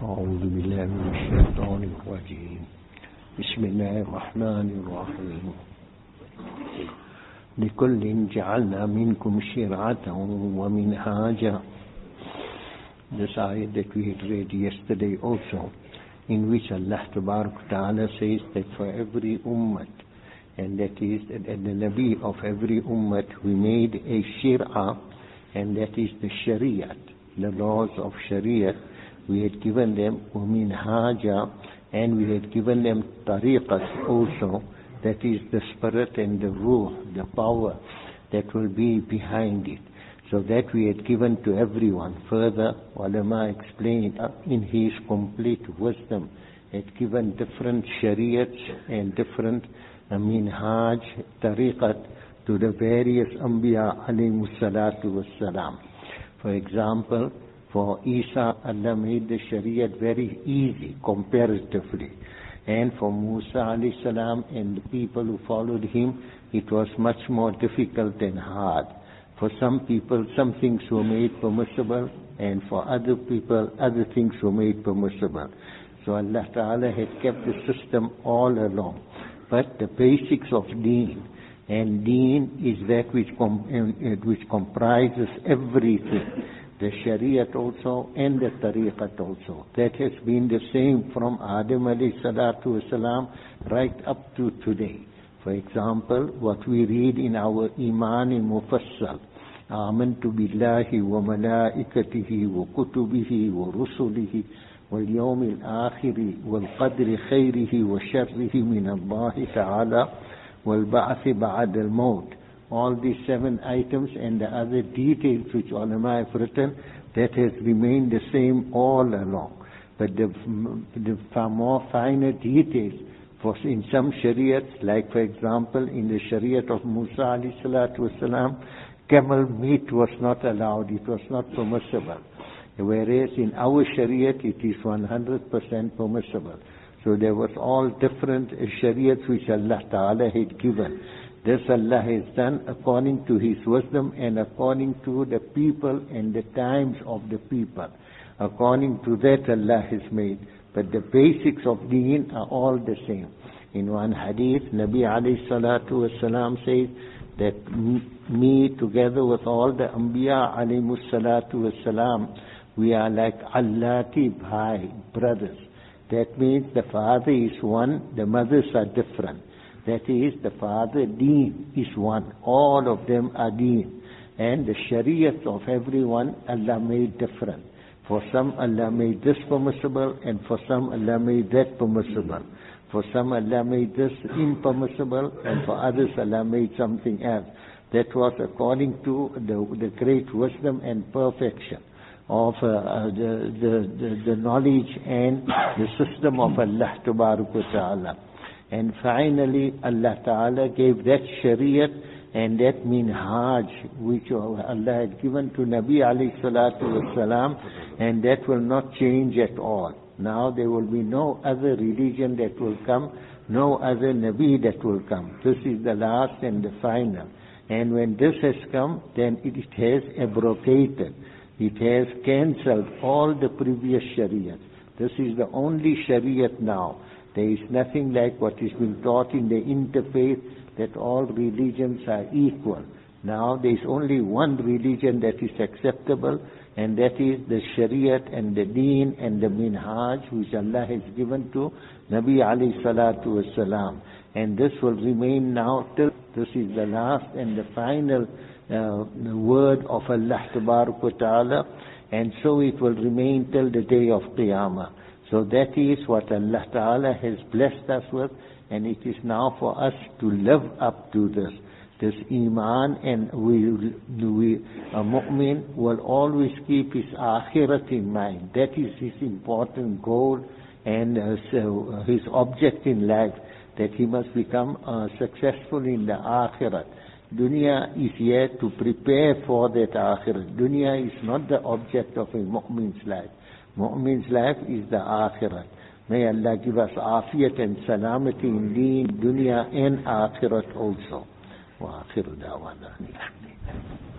أعوذ بالله من الشيطان الرجيم. بسم الله الرحمن الرحيم. لكل جعلنا منكم شرعة ومنهاجا. This ayat that we had read yesterday also, in which Allah Ta'ala says that for every ummah, and that is that the Nabi of every ummah, we made a shir'ah, and that is the shariat, the laws of shariat. We had given them minhaja, and we had given them tariqat also, that is the spirit and the ruh, the power that will be behind it. So that we had given to everyone. Further, ulama explained in his complete wisdom, had given different shariats and different minhaj, tariqat to the various anbiya alayhi salatu wassalam. For example, for Isa, Allah made the shariat very easy comparatively. And for Musa alayhi salam and the people who followed him, it was much more difficult and hard. For some people, some things were made permissible, and for other people, other things were made permissible. So Allah Ta'ala had kept the system all along. But the basics of deen, and deen is that which comprises everything. The shariat also and the tariqat also. That has been the same from Adam alayhi salatu wasalam right up to today. For example, what we read in our Iman in Mufassal, آمنت بالله وملائكته وكتبه ورسله واليوم الآخر والقدر خيره وشره من الله تعالى والبعث بعد الموت. All these 7 items and the other details which ulama have written, that has remained the same all along. But the far more finer details, for in some shariats, like for example in the shariat of Musa alayhi salatu wasalam, camel meat was not allowed, it was not permissible. Whereas in our shariat it is 100% permissible. So there was all different shariats which Allah Ta'ala had given. This Allah has done according to His wisdom and according to the people and the times of the people. According to that Allah has made. But the basics of deen are all the same. In one hadith, Nabi alayhi salatu wasalam says that me together with all the Anbiya alayhi salatu wasalam, we are like Allati bhai, brothers. That means the father is one, the mothers are different. That is, the father deen is one. All of them are deen. And the shariat of everyone Allah made different. For some Allah made this permissible, and for some Allah made that permissible. For some Allah made this impermissible, and for others Allah made something else. That was according to the great wisdom and perfection of the knowledge and the system of Allah Ta'ala. And finally, Allah Ta'ala gave that shariat and that minhaj which Allah had given to Nabi alayhi salatu wasalam, and that will not change at all. Now there will be no other religion that will come, no other Nabi that will come. This is the last and the final. And when this has come, then it has abrogated, it has cancelled all the previous shariat. This is the only shariat now. There is nothing like what is being taught in the interfaith, that all religions are equal. Now there is only one religion that is acceptable, and that is the shariat and the deen and the minhaj which Allah has given to Nabi alayhi salatu wasalam. And this will remain now till this is the last and the final word of Allah Ta'ala, and so it will remain till the day of Qiyamah. So that is what Allah Ta'ala has blessed us with, and it is now for us to live up to this iman, and a mu'min will always keep his akhirat in mind. That is his important goal and his object in life, that he must become successful in the akhirat. Dunya is here to prepare for that akhirat. Dunya is not the object of a mu'min's life. Mu'min's life is the akhirat. May Allah give us afiyat and salamati in deen, dunya and akhirat also. Wa akhiru da'wana.